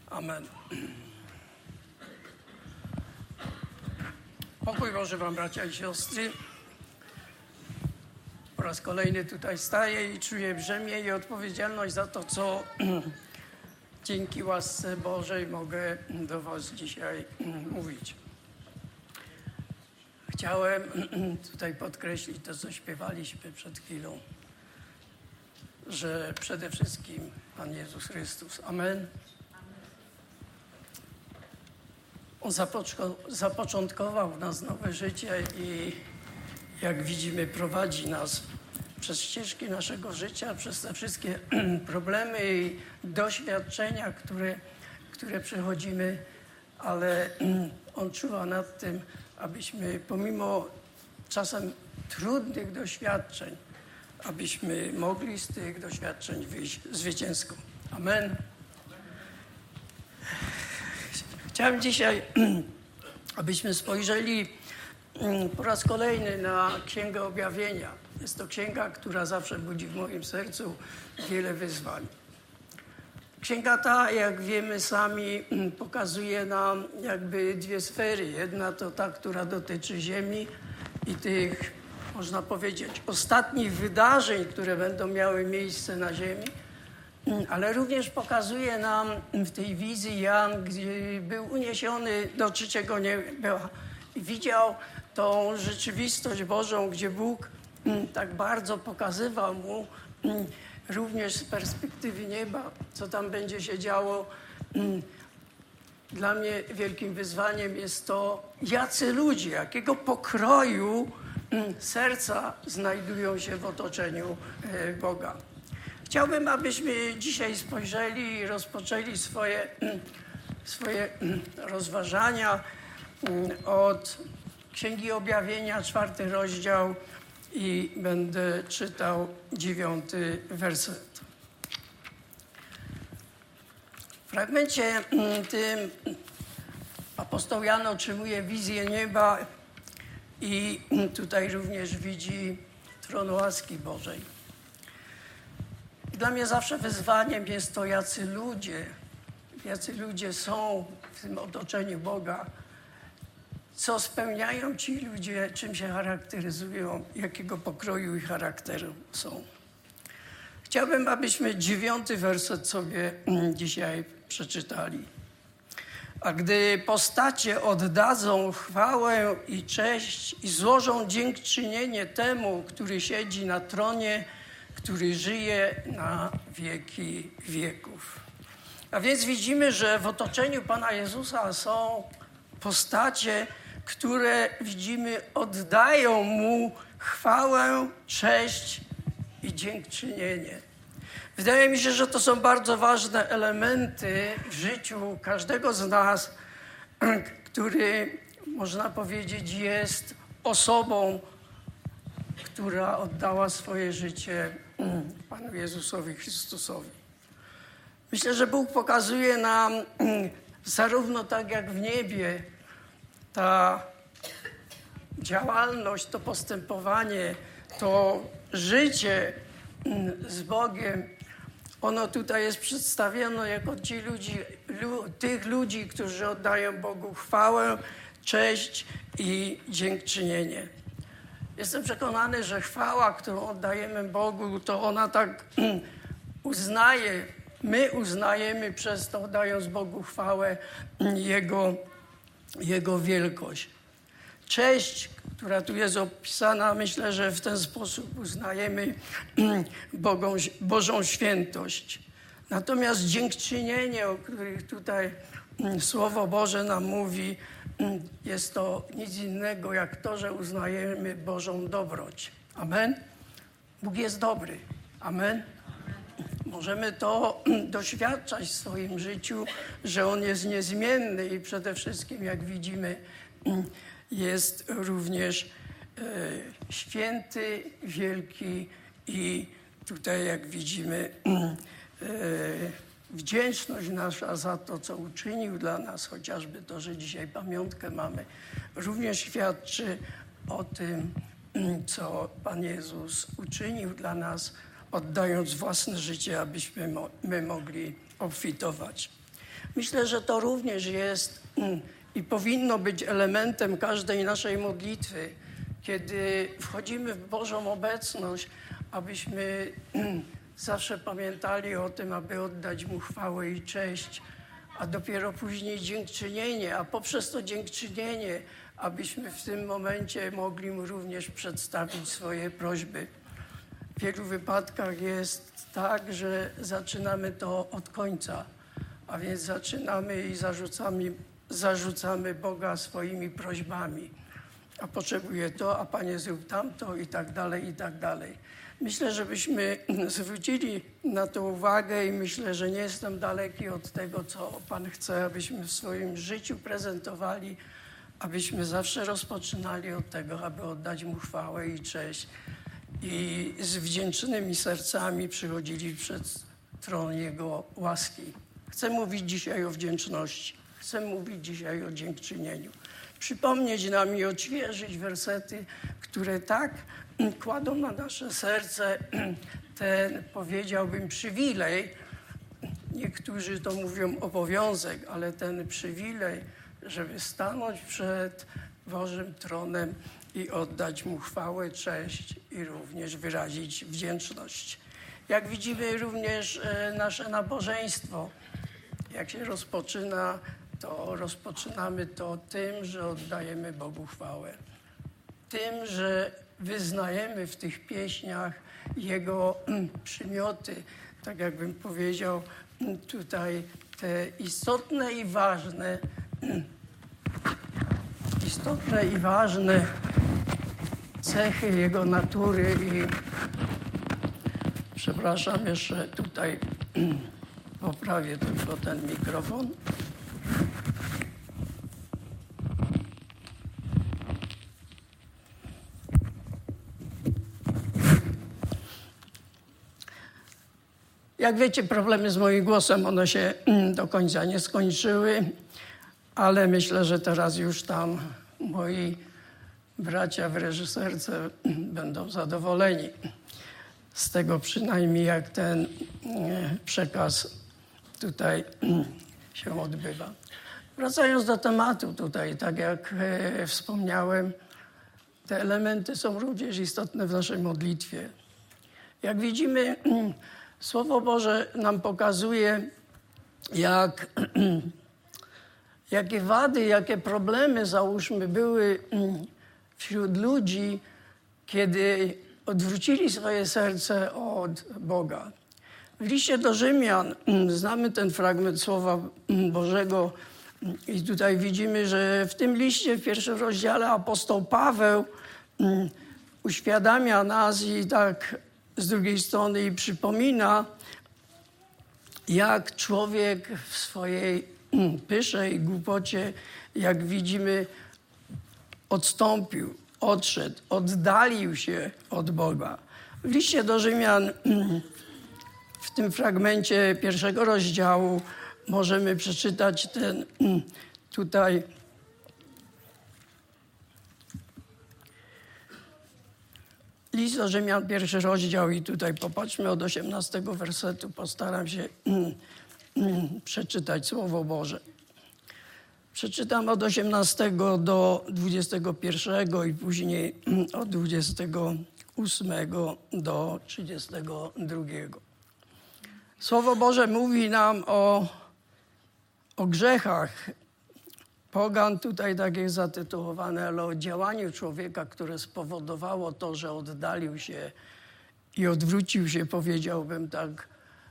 Amen. Pokój Boży wam, bracia i siostry. Po raz kolejny tutaj staję i czuję brzemię i odpowiedzialność za to, co dzięki łasce Bożej mogę do was dzisiaj mówić. Chciałem tutaj podkreślić to, co śpiewaliśmy przed chwilą, że przede wszystkim Pan Jezus Chrystus. Amen. On zapoczątkował w nas nowe życie i jak widzimy prowadzi nas przez ścieżki naszego życia, przez te wszystkie problemy i doświadczenia, które przechodzimy, ale On czuwa nad tym, abyśmy pomimo czasem trudnych doświadczeń, abyśmy mogli z tych doświadczeń wyjść zwycięsko. Amen. Chciałem dzisiaj, abyśmy spojrzeli po raz kolejny na Księgę Objawienia. Jest to księga, która zawsze budzi w moim sercu wiele wyzwań. Księga ta, jak wiemy sami, pokazuje nam jakby dwie sfery. Jedna to ta, która dotyczy Ziemi i tych, można powiedzieć, ostatnich wydarzeń, które będą miały miejsce na Ziemi. Ale również pokazuje nam w tej wizji Jan, gdzie był uniesiony do trzeciego nieba i widział tą rzeczywistość Bożą, gdzie Bóg tak bardzo pokazywał mu również z perspektywy nieba, co tam będzie się działo. Dla mnie wielkim wyzwaniem jest to, jacy ludzie, jakiego pokroju serca znajdują się w otoczeniu Boga. Chciałbym, abyśmy dzisiaj spojrzeli i rozpoczęli swoje rozważania od Księgi Objawienia, 4 rozdział i będę czytał 9 werset. W fragmencie tym apostoł Jan otrzymuje wizję nieba i tutaj również widzi tron łaski Bożej. Dla mnie zawsze wyzwaniem jest to, jacy ludzie są w tym otoczeniu Boga, co spełniają ci ludzie, czym się charakteryzują, jakiego pokroju i charakteru są. Chciałbym, abyśmy 9 werset sobie dzisiaj przeczytali. A gdy postacie oddadzą chwałę i cześć i złożą dziękczynienie temu, który siedzi na tronie, który żyje na wieki wieków. A więc widzimy, że w otoczeniu Pana Jezusa są postacie, które widzimy oddają Mu chwałę, cześć i dziękczynienie. Wydaje mi się, że to są bardzo ważne elementy w życiu każdego z nas, który, można powiedzieć, jest osobą, która oddała swoje życie Panu Jezusowi Chrystusowi. Myślę, że Bóg pokazuje nam zarówno tak jak w niebie ta działalność, to postępowanie, to życie z Bogiem, ono tutaj jest przedstawione jako tych ludzi, którzy oddają Bogu chwałę, cześć i dziękczynienie. Jestem przekonany, że chwała, którą oddajemy Bogu, to ona tak uznaje, my uznajemy przez to, oddając Bogu chwałę, Jego wielkość. Cześć, która tu jest opisana, myślę, że w ten sposób uznajemy Bożą świętość. Natomiast dziękczynienie, o których tutaj Słowo Boże nam mówi, jest to nic innego jak to, że uznajemy Bożą dobroć. Amen? Bóg jest dobry. Amen? Możemy to doświadczać w swoim życiu, że On jest niezmienny i przede wszystkim, jak widzimy, jest również święty, wielki i tutaj, jak widzimy, wdzięczność nasza za to, co uczynił dla nas, chociażby to, że dzisiaj pamiątkę mamy, również świadczy o tym, co Pan Jezus uczynił dla nas, oddając własne życie, abyśmy my mogli obfitować. Myślę, że to również jest i powinno być elementem każdej naszej modlitwy, kiedy wchodzimy w Bożą obecność, abyśmy zawsze pamiętali o tym, aby oddać Mu chwałę i cześć, a dopiero później dziękczynienie, a poprzez to dziękczynienie, abyśmy w tym momencie mogli Mu również przedstawić swoje prośby. W wielu wypadkach jest tak, że zaczynamy to od końca, a więc zaczynamy i zarzucamy Boga swoimi prośbami. A potrzebuję to, a Panie zrób tamto i tak dalej, i tak dalej. Myślę, żebyśmy zwrócili na to uwagę i myślę, że nie jestem daleki od tego, co Pan chce, abyśmy w swoim życiu prezentowali, abyśmy zawsze rozpoczynali od tego, aby oddać Mu chwałę i cześć i z wdzięcznymi sercami przychodzili przed tron Jego łaski. Chcę mówić dzisiaj o wdzięczności. Chcę mówić dzisiaj o dziękczynieniu. Przypomnieć nam i odświeżyć wersety, które tak kładą na nasze serce ten, powiedziałbym, przywilej. Niektórzy to mówią obowiązek, ale ten przywilej, żeby stanąć przed Bożym tronem i oddać Mu chwałę, cześć i również wyrazić wdzięczność. Jak widzimy również nasze nabożeństwo, jak się rozpoczyna, to rozpoczynamy to tym, że oddajemy Bogu chwałę. Tym, że wyznajemy w tych pieśniach Jego przymioty, tak jakbym powiedział tutaj, te istotne i ważne cechy Jego natury i przepraszam, jeszcze tutaj poprawię tylko ten mikrofon. Jak wiecie, problemy z moim głosem, one się do końca nie skończyły, ale myślę, że teraz już tam moi bracia w reżyserce będą zadowoleni z tego przynajmniej, jak ten przekaz tutaj się odbywa. Wracając do tematu tutaj, tak jak wspomniałem, te elementy są również istotne w naszej modlitwie. Jak widzimy, Słowo Boże nam pokazuje, jakie wady, jakie problemy, załóżmy, były wśród ludzi, kiedy odwrócili swoje serce od Boga. W liście do Rzymian znamy ten fragment Słowa Bożego i tutaj widzimy, że w tym liście, w pierwszym rozdziale, apostoł Paweł uświadamia nas i tak z drugiej strony i przypomina, jak człowiek w swojej pysze i głupocie, jak widzimy, odstąpił, odszedł, oddalił się od Boga. W liście do Rzymian, w tym fragmencie pierwszego rozdziału, możemy przeczytać ten tutaj list do Rzymian, pierwszy rozdział i tutaj popatrzmy od 18 wersetu. Postaram się przeczytać Słowo Boże. Przeczytam od 18 do 21 i później od 28 do 32. Słowo Boże mówi nam o grzechach pogan, tutaj tak jest zatytułowane, ale o działaniu człowieka, które spowodowało to, że oddalił się i odwrócił się, powiedziałbym tak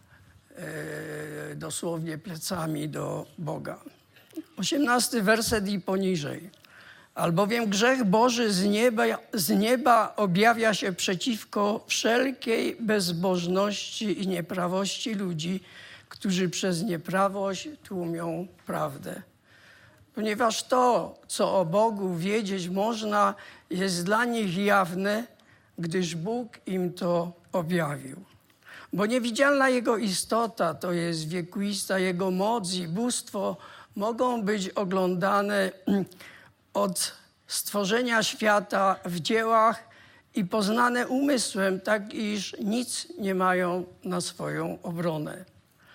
dosłownie plecami do Boga. 18 werset i poniżej. Albowiem grzech Boży z nieba objawia się przeciwko wszelkiej bezbożności i nieprawości ludzi, którzy przez nieprawość tłumią prawdę. Ponieważ to, co o Bogu wiedzieć można, jest dla nich jawne, gdyż Bóg im to objawił. Bo niewidzialna Jego istota, to jest wiekuista Jego moc i bóstwo, mogą być oglądane od stworzenia świata w dziełach i poznane umysłem, tak iż nic nie mają na swoją obronę.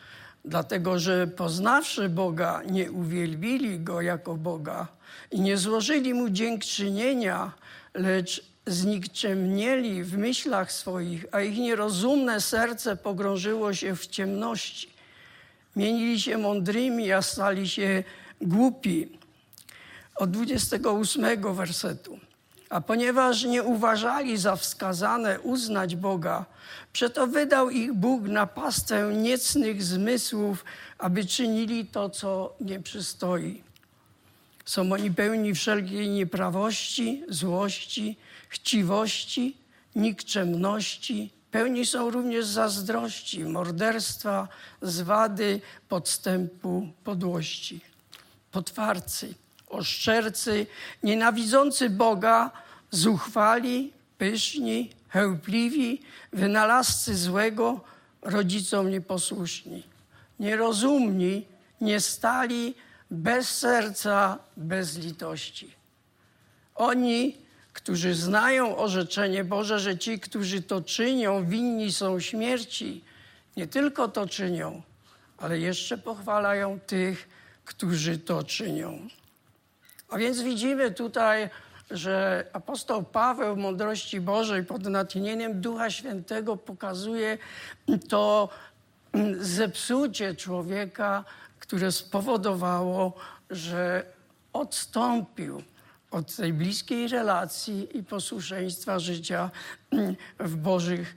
dlatego że poznawszy Boga, nie uwielbili Go jako Boga i nie złożyli Mu dziękczynienia, lecz znikczemnieli w myślach swoich, a ich nierozumne serce pogrążyło się w ciemności. Mienili się mądrymi, a stali się głupi. Od 28 wersetu. A ponieważ nie uważali za wskazane uznać Boga, przeto wydał ich Bóg na pastę niecnych zmysłów, aby czynili to, co nie przystoi. Są oni pełni wszelkiej nieprawości, złości, chciwości, nikczemności. Pełni są również zazdrości, morderstwa, zwady, podstępu, podłości. Potwarcy, oszczercy, nienawidzący Boga, zuchwali, pyszni, chełpliwi, wynalazcy złego, rodzicom nieposłuszni. Nierozumni, niestali, bez serca, bez litości. Oni, którzy znają orzeczenie Boże, że ci, którzy to czynią, winni są śmierci, nie tylko to czynią, ale jeszcze pochwalają tych, którzy to czynią. A więc widzimy tutaj, że apostoł Paweł w mądrości Bożej pod natchnieniem Ducha Świętego pokazuje to zepsucie człowieka, które spowodowało, że odstąpił od tej bliskiej relacji i posłuszeństwa życia w Bożych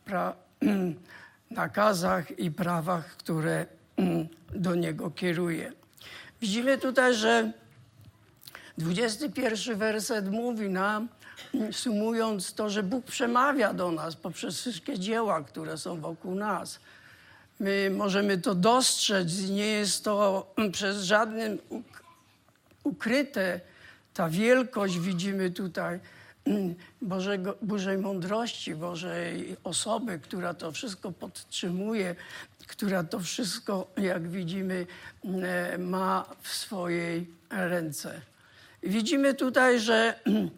nakazach i prawach, które do niego kieruje. Widzimy tutaj, że 21 werset mówi nam, sumując to, że Bóg przemawia do nas poprzez wszystkie dzieła, które są wokół nas. My możemy to dostrzec, nie jest to przez żadnym ukryte. Ta wielkość widzimy tutaj Bożej mądrości, Bożej osoby, która to wszystko podtrzymuje, która to wszystko, jak widzimy, ma w swojej ręce. Widzimy tutaj, że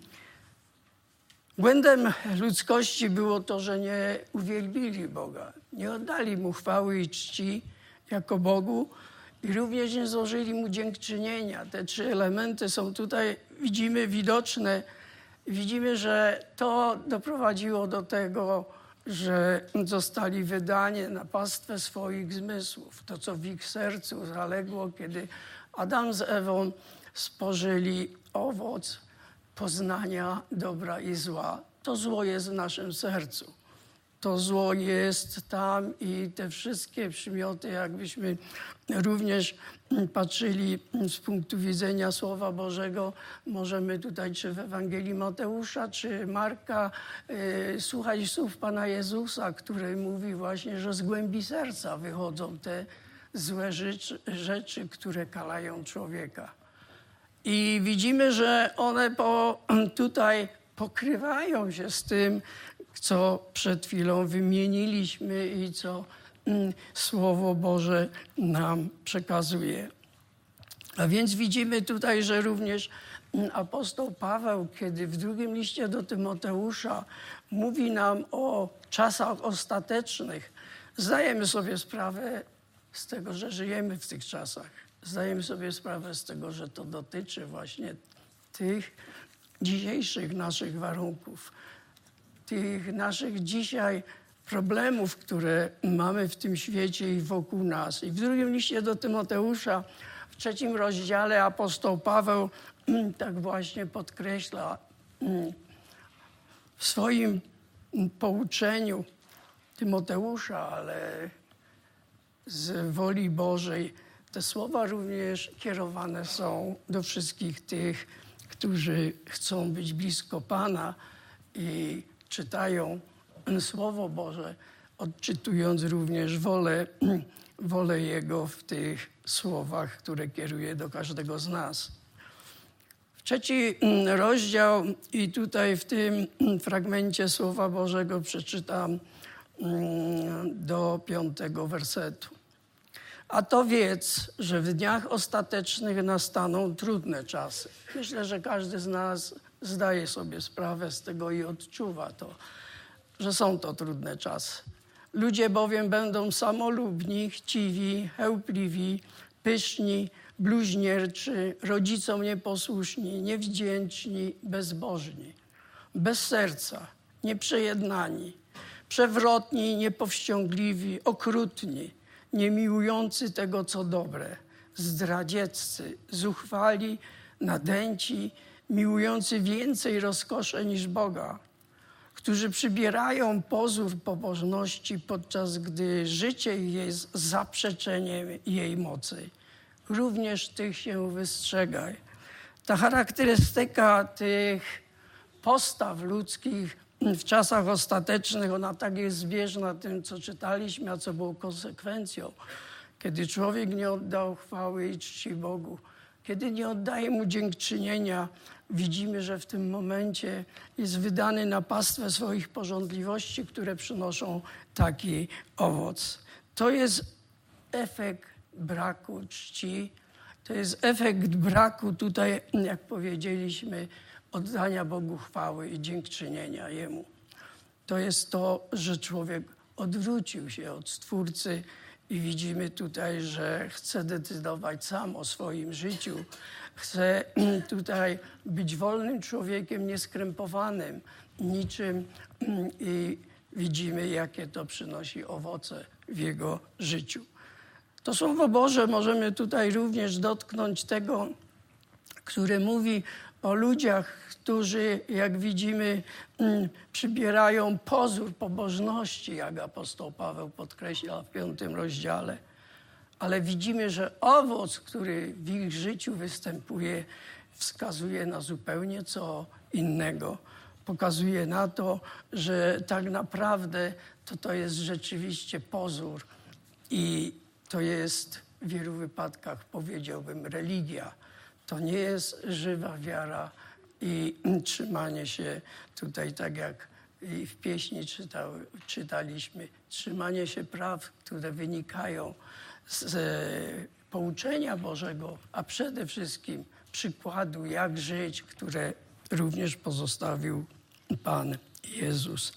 błędem ludzkości było to, że nie uwielbili Boga. Nie oddali Mu chwały i czci jako Bogu i również nie złożyli Mu dziękczynienia. Te trzy elementy są tutaj, widzimy, widoczne. Widzimy, że to doprowadziło do tego, że zostali wydani na pastwę swoich zmysłów. To, co w ich sercu zaległo, kiedy Adam z Ewą spożyli owoc poznania dobra i zła. To zło jest w naszym sercu. To zło jest tam i te wszystkie przymioty, jakbyśmy również patrzyli z punktu widzenia Słowa Bożego, możemy tutaj czy w Ewangelii Mateusza, czy Marka słuchać słów Pana Jezusa, który mówi właśnie, że z głębi serca wychodzą te złe rzeczy, które kalają człowieka. I widzimy, że one tutaj pokrywają się z tym, co przed chwilą wymieniliśmy i co Słowo Boże nam przekazuje. A więc widzimy tutaj, że również apostoł Paweł, kiedy w drugim liście do Tymoteusza mówi nam o czasach ostatecznych, zdajemy sobie sprawę z tego, że żyjemy w tych czasach. Zdajemy sobie sprawę z tego, że to dotyczy właśnie tych dzisiejszych naszych warunków, tych naszych dzisiaj problemów, które mamy w tym świecie i wokół nas. I w drugim liście do Tymoteusza, w 3 rozdziale apostoł Paweł tak właśnie podkreśla w swoim pouczeniu Tymoteusza, ale z woli Bożej. Te słowa również kierowane są do wszystkich tych, którzy chcą być blisko Pana i czytają Słowo Boże, odczytując również wolę Jego w tych słowach, które kieruje do każdego z nas. 3 rozdział i tutaj w tym fragmencie Słowa Bożego przeczytam do 5 wersetu. A to wiedz, że w dniach ostatecznych nastaną trudne czasy. Myślę, że każdy z nas zdaje sobie sprawę z tego i odczuwa to, że są to trudne czasy. Ludzie bowiem będą samolubni, chciwi, chełpliwi, pyszni, bluźnierczy, rodzicom nieposłuszni, niewdzięczni, bezbożni, bez serca, nieprzejednani, przewrotni, niepowściągliwi, okrutni, niemiłujący tego, co dobre, zdradzieccy, zuchwali, nadęci, miłujący więcej rozkosze niż Boga, którzy przybierają pozór pobożności, podczas gdy życie ich jest zaprzeczeniem jej mocy. Również tych się wystrzegaj. Ta charakterystyka tych postaw ludzkich w czasach ostatecznych, ona tak jest zbieżna tym, co czytaliśmy, a co było konsekwencją. Kiedy człowiek nie oddał chwały i czci Bogu, kiedy nie oddaje Mu dziękczynienia, widzimy, że w tym momencie jest wydany na pastwę swoich pożądliwości, które przynoszą taki owoc. To jest efekt braku czci, to jest efekt braku tutaj, jak powiedzieliśmy, oddania Bogu chwały i dziękczynienia Jemu. To jest to, że człowiek odwrócił się od Stwórcy i widzimy tutaj, że chce decydować sam o swoim życiu. Chce tutaj być wolnym człowiekiem, nieskrępowanym niczym i widzimy, jakie to przynosi owoce w jego życiu. To Słowo Boże możemy tutaj również dotknąć tego, które mówi o ludziach, którzy, jak widzimy, przybierają pozór pobożności, jak apostoł Paweł podkreśla w 5 rozdziale. Ale widzimy, że owoc, który w ich życiu występuje, wskazuje na zupełnie co innego. Pokazuje na to, że tak naprawdę to jest rzeczywiście pozór i to jest w wielu wypadkach, powiedziałbym, religia. To nie jest żywa wiara i trzymanie się tutaj, tak jak i w pieśni czytaliśmy, trzymanie się praw, które wynikają z pouczenia Bożego, a przede wszystkim przykładu, jak żyć, które również pozostawił Pan Jezus.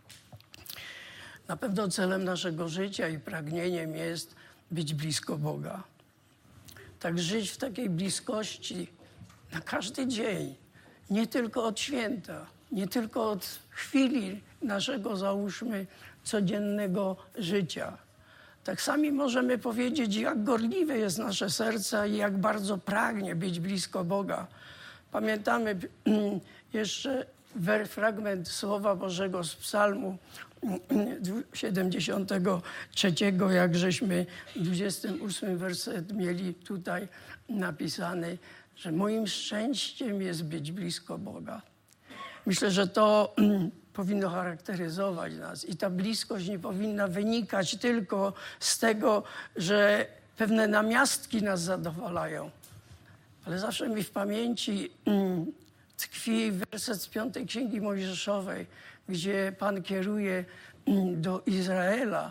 Na pewno celem naszego życia i pragnieniem jest być blisko Boga. Tak żyć w takiej bliskości na każdy dzień, nie tylko od święta, nie tylko od chwili naszego, załóżmy, codziennego życia. Tak sami możemy powiedzieć, jak gorliwe jest nasze serce i jak bardzo pragnie być blisko Boga. Pamiętamy jeszcze fragment Słowa Bożego z Psalmu 73, jak żeśmy 28 werset mieli tutaj napisany, że moim szczęściem jest być blisko Boga. Myślę, że to powinno charakteryzować nas i ta bliskość nie powinna wynikać tylko z tego, że pewne namiastki nas zadowalają, ale zawsze mi w pamięci tkwi werset z 5 Księgi Mojżeszowej, gdzie Pan kieruje do Izraela,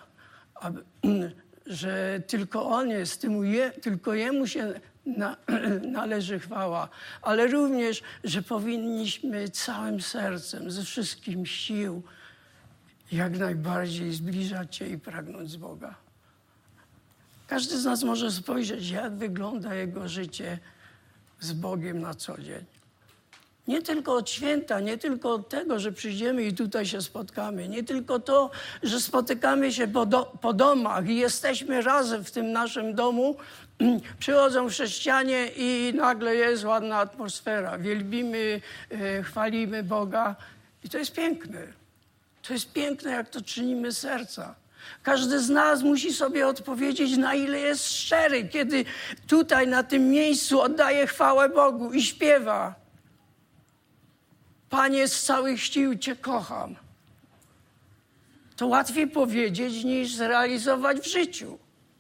że tylko On jest, tylko Jemu się należy chwała, ale również, że powinniśmy całym sercem, ze wszystkim sił jak najbardziej zbliżać się i pragnąć z Boga. Każdy z nas może spojrzeć, jak wygląda jego życie z Bogiem na co dzień. Nie tylko od święta, nie tylko od tego, że przyjdziemy i tutaj się spotkamy. Nie tylko to, że spotykamy się po domach i jesteśmy razem w tym naszym domu. Przychodzą chrześcijanie i nagle jest ładna atmosfera. Wielbimy, chwalimy Boga i to jest piękne. To jest piękne, jak to czynimy z serca. Każdy z nas musi sobie odpowiedzieć, na ile jest szczery, kiedy tutaj na tym miejscu oddaje chwałę Bogu i śpiewa. Panie, z całych sił Cię kocham. To łatwiej powiedzieć, niż zrealizować w życiu.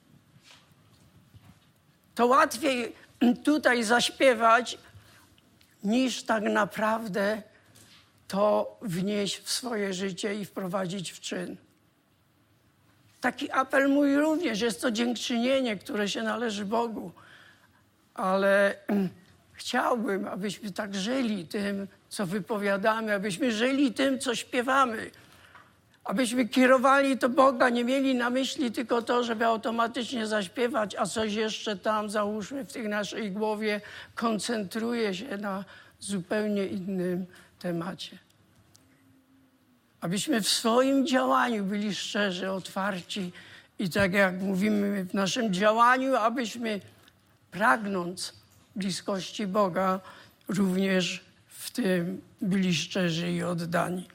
To łatwiej tutaj zaśpiewać, niż tak naprawdę to wnieść w swoje życie i wprowadzić w czyn. Taki apel mój również, jest to dziękczynienie, które się należy Bogu. Ale chciałbym, abyśmy tak żyli tym, co wypowiadamy, abyśmy żyli tym, co śpiewamy. Abyśmy kierowali do Boga, nie mieli na myśli tylko to, żeby automatycznie zaśpiewać, a coś jeszcze tam, załóżmy, w tej naszej głowie koncentruje się na zupełnie innym temacie. Abyśmy w swoim działaniu byli szczerzy, otwarci i tak jak mówimy w naszym działaniu, abyśmy pragnąc bliskości Boga również w tym byli szczerzy i oddani.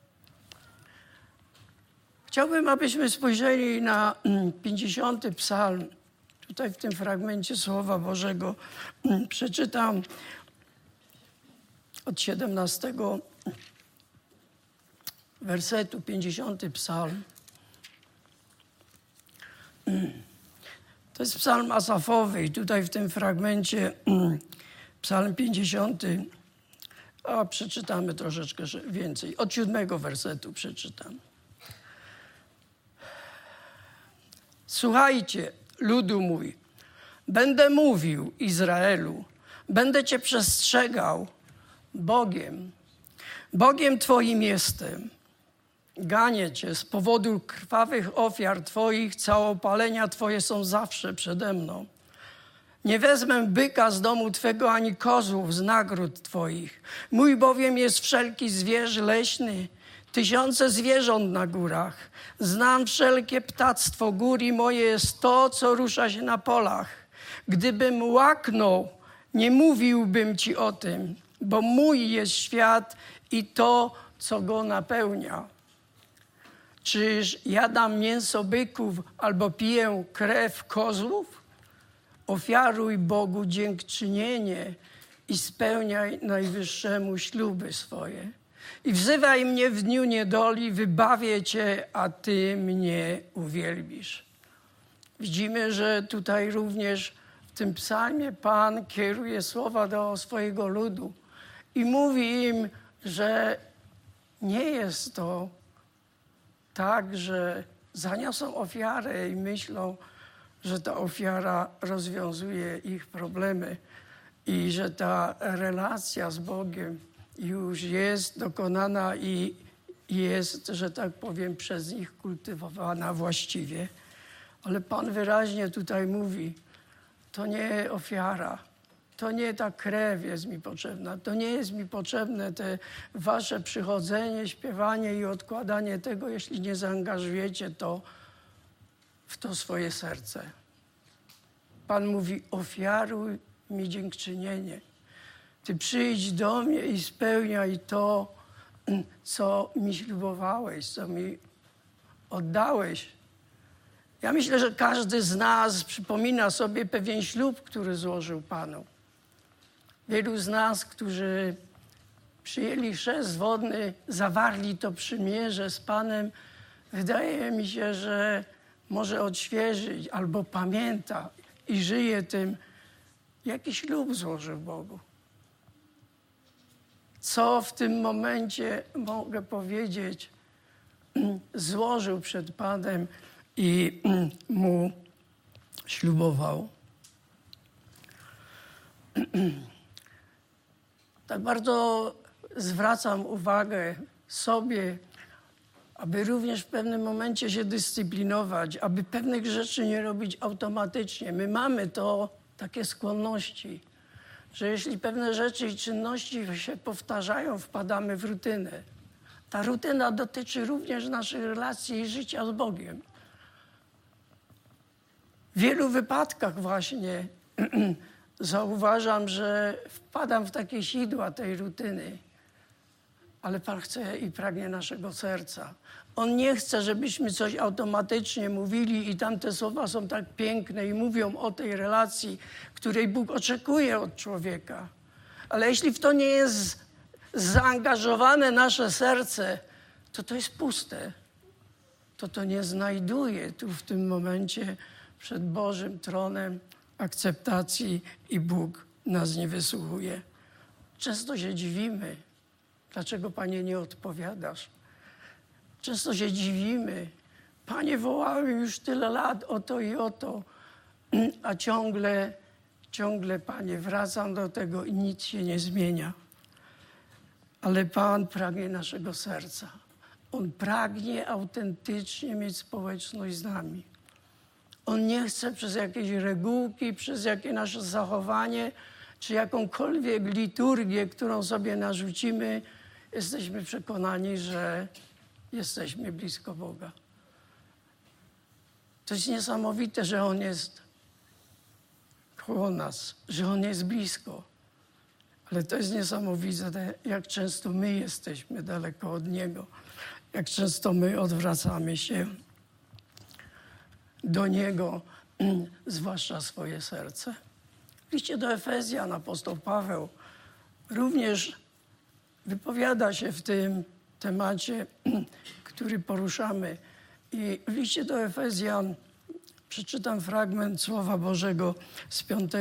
Chciałbym, abyśmy spojrzeli na 50. psalm. Tutaj w tym fragmencie Słowa Bożego przeczytam od 17 wersetu, 50. psalm. To jest psalm Asafowy i tutaj w tym fragmencie psalm 50, a przeczytamy troszeczkę więcej. Od 7 wersetu przeczytam. Słuchajcie, ludu mój, będę mówił Izraelu, będę cię przestrzegał, Bogiem Twoim jestem. Ganię cię z powodu krwawych ofiar Twoich, całopalenia Twoje są zawsze przede mną. Nie wezmę byka z domu Twego, ani kozłów z nagród Twoich. Mój bowiem jest wszelki zwierz leśny, 1000 zwierząt na górach. Znam wszelkie ptactwo gór i moje jest to, co rusza się na polach. Gdybym łaknął, nie mówiłbym Ci o tym, bo mój jest świat i to, co go napełnia. Czyż jadam mięso byków albo piję krew kozłów? Ofiaruj Bogu dziękczynienie i spełniaj Najwyższemu śluby swoje. I wzywaj mnie w dniu niedoli, wybawię Cię, a Ty mnie uwielbisz. Widzimy, że tutaj również w tym psalmie Pan kieruje słowa do swojego ludu i mówi im, że nie jest to tak, że zaniosą ofiarę i myślą, że ta ofiara rozwiązuje ich problemy i że ta relacja z Bogiem już jest dokonana i jest, że tak powiem, przez nich kultywowana właściwie. Ale Pan wyraźnie tutaj mówi, to nie ofiara, to nie ta krew jest mi potrzebna, to nie jest mi potrzebne te wasze przychodzenie, śpiewanie i odkładanie tego, jeśli nie zaangażujecie w to swoje serce. Pan mówi, ofiaruj mi dziękczynienie. Ty przyjdź do mnie i spełniaj to, co mi ślubowałeś, co mi oddałeś. Ja myślę, że każdy z nas przypomina sobie pewien ślub, który złożył Panu. Wielu z nas, którzy przyjęli chrzest wodny, zawarli to przymierze z Panem, wydaje mi się, że może odświeżyć albo pamięta i żyje tym, jaki ślub złożył Bogu. Co w tym momencie, mogę powiedzieć, złożył przed Panem i mu ślubował. Tak bardzo zwracam uwagę sobie, aby również w pewnym momencie się dyscyplinować, aby pewnych rzeczy nie robić automatycznie. My mamy takie skłonności, że jeśli pewne rzeczy i czynności się powtarzają, wpadamy w rutynę. Ta rutyna dotyczy również naszych relacji i życia z Bogiem. W wielu wypadkach właśnie zauważam, że wpadam w takie sidła tej rutyny. Ale Pan chce i pragnie naszego serca. On nie chce, żebyśmy coś automatycznie mówili i tamte słowa są tak piękne i mówią o tej relacji, której Bóg oczekuje od człowieka. Ale jeśli w to nie jest zaangażowane nasze serce, to jest puste. To nie znajduje tu w tym momencie przed Bożym tronem akceptacji i Bóg nas nie wysłuchuje. Często się dziwimy, dlaczego, Panie, nie odpowiadasz. Często się dziwimy. Panie, wołałem już tyle lat o to i o to, a ciągle, Panie, wracam do tego i nic się nie zmienia. Ale Pan pragnie naszego serca. On pragnie autentycznie mieć społeczność z nami. On nie chce przez jakieś regułki, przez jakie nasze zachowanie, czy jakąkolwiek liturgię, którą sobie narzucimy, jesteśmy przekonani, że jesteśmy blisko Boga. To jest niesamowite, że On jest koło nas, że On jest blisko. Ale to jest niesamowite, jak często my jesteśmy daleko od Niego, jak często my odwracamy się do Niego, zwłaszcza swoje serce. W liście do Efezjan apostoł Paweł również wypowiada się w tym temacie, który poruszamy. I w liście do Efezjan przeczytam fragment Słowa Bożego z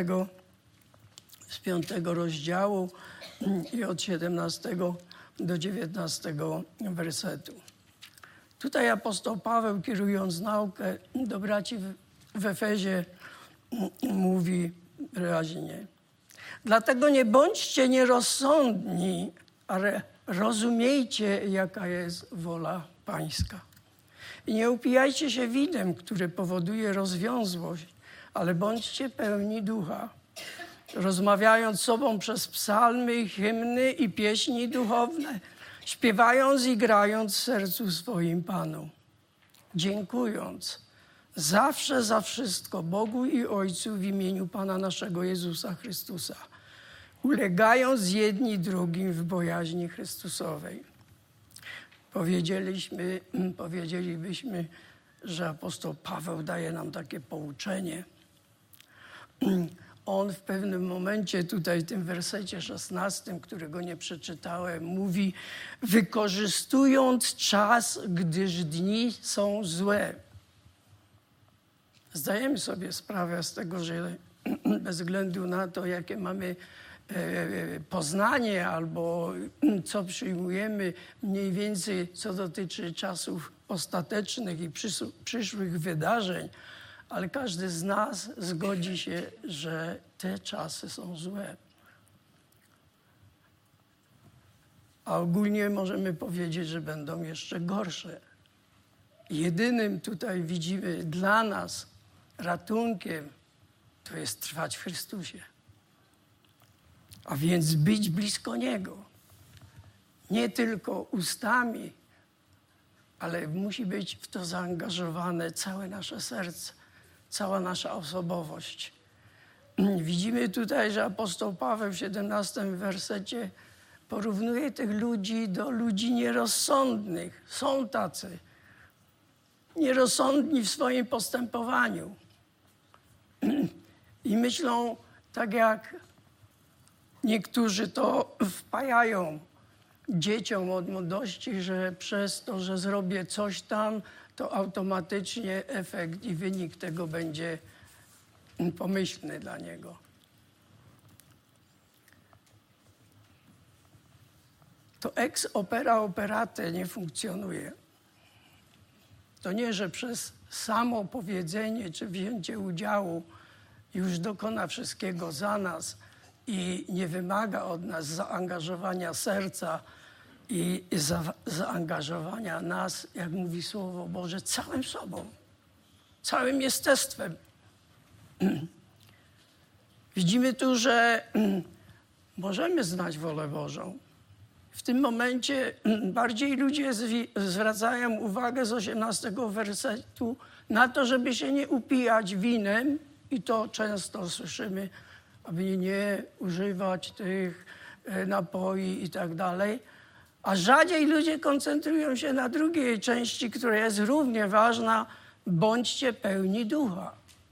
5 rozdziału i od 17 do 19 wersetu. Tutaj apostoł Paweł, kierując naukę do braci w Efezie, mówi wyraźnie: dlatego nie bądźcie nierozsądni, ale rozumiejcie, jaka jest wola Pańska. I nie upijajcie się winem, które powoduje rozwiązłość, ale bądźcie pełni ducha, rozmawiając z sobą przez psalmy, hymny i pieśni duchowne, śpiewając i grając w sercu swoim Panu, dziękując zawsze za wszystko Bogu i Ojcu w imieniu Pana naszego Jezusa Chrystusa, ulegając jedni drugim w bojaźni Chrystusowej. Powiedzielibyśmy, że apostoł Paweł daje nam takie pouczenie. On w pewnym momencie, tutaj w tym wersecie 16, którego nie przeczytałem, mówi: wykorzystując czas, gdyż dni są złe. Zdajemy sobie sprawę z tego, że bez względu na to, jakie mamy poznanie albo co przyjmujemy mniej więcej, co dotyczy czasów ostatecznych i przyszłych wydarzeń, ale każdy z nas zgodzi się, że te czasy są złe. A ogólnie możemy powiedzieć, że będą jeszcze gorsze. Jedynym tutaj widzimy dla nas ratunkiem to jest trwać w Chrystusie. A więc być blisko Niego. Nie tylko ustami, ale musi być w to zaangażowane całe nasze serce, cała nasza osobowość. Widzimy tutaj, że apostoł Paweł w 17 wersecie porównuje tych ludzi do ludzi nierozsądnych. Są tacy. Nierozsądni w swoim postępowaniu. I myślą, tak jak niektórzy to wpajają dzieciom od młodości, że przez to, że zrobię coś tam, to automatycznie efekt i wynik tego będzie pomyślny dla niego. To ex opera operate nie funkcjonuje. To nie, że przez samo powiedzenie czy wzięcie udziału już dokona wszystkiego za nas i nie wymaga od nas zaangażowania serca i zaangażowania nas, jak mówi Słowo Boże, całym sobą, całym jestestwem. Widzimy tu, że możemy znać wolę Bożą. W tym momencie bardziej ludzie zwracają uwagę z 18 wersetu na to, żeby się nie upijać winem, i to często słyszymy, aby nie używać tych napoi i tak dalej. A rzadziej ludzie koncentrują się na drugiej części, która jest równie ważna: bądźcie pełni ducha.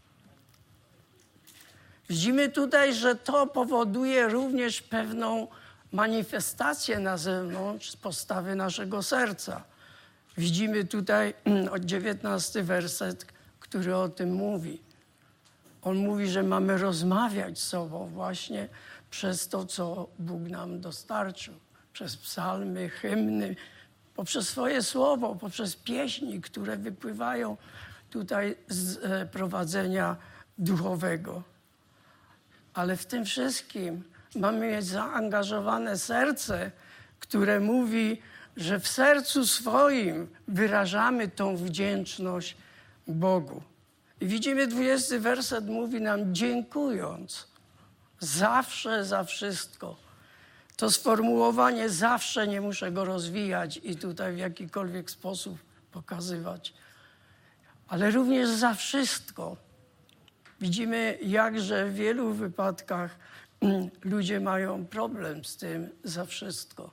Widzimy tutaj, że to powoduje również pewną manifestację na zewnątrz postawy naszego serca. Widzimy tutaj od 19 werset, który o tym mówi. On mówi, że mamy rozmawiać z sobą właśnie przez to, co Bóg nam dostarczył. Przez psalmy, hymny, poprzez swoje słowo, poprzez pieśni, które wypływają tutaj z prowadzenia duchowego. Ale w tym wszystkim mamy mieć zaangażowane serce, które mówi: że w sercu swoim wyrażamy tą wdzięczność Bogu. I widzimy 20 werset mówi nam dziękując zawsze za wszystko. To sformułowanie zawsze nie muszę go rozwijać i tutaj w jakikolwiek sposób pokazywać. Ale również za wszystko. Widzimy, jakże w wielu wypadkach ludzie mają problem z tym za wszystko.